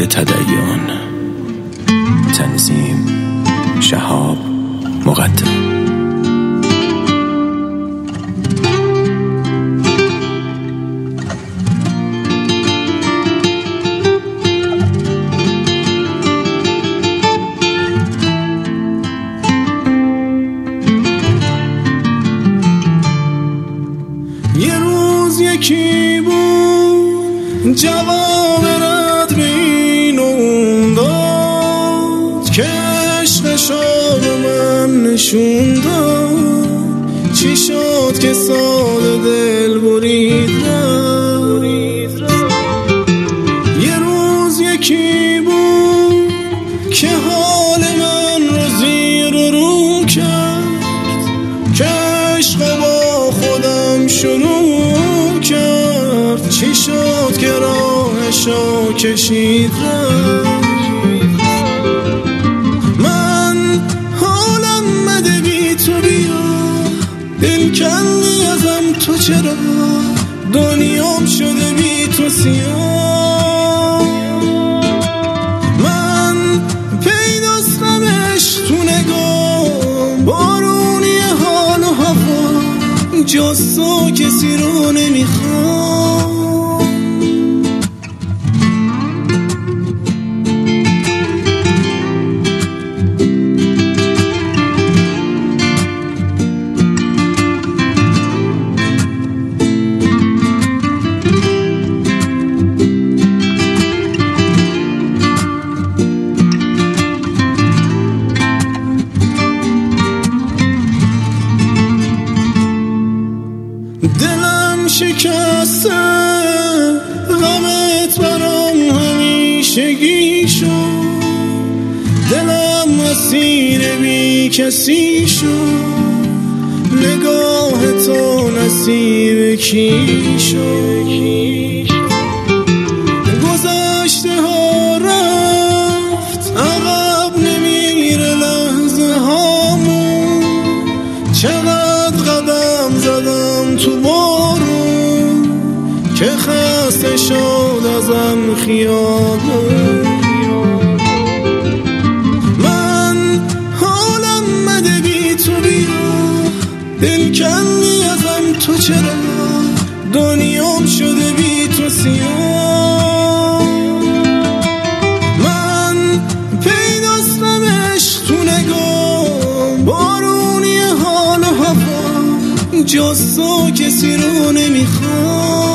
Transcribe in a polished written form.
تدین. تنظیم شهاب مقدم. یه روز یکی بود جواب رد به این اون داد که عشقشو به من نشون داد. چی شد که ساده دل برید رفت. یه روز یکی بود که حال من رو زیر و رو کرد که عشق با خودم شروع کرد. چی شد که راهشو کشید رفت. من حالم مده بی تو بیا، دل کندی ازم تو چرا، دنیام شده بی تو سیاه. من پیداستم عشق تو نگاه، بارونی حال و هوا، جز تو کسی رو نمیخوام. دلم شکسته، غمت برام همیشگی شد. دلم اسیر بی کسی شد، نگاه تو نصیب کی شد. گذشته ها رفت، عقب نمیره لحظه هامون. چقدر قدم زدم تو بارون که خسته شد ازم خیابون. من حالم مده بی تو بیا، دل کندی ازم تو چرا، دنیام شده بی تو سیاه. من پیداستم عشق تو نگاه، بارونی حال و هوا، جز تو کسی رو نمیخوام.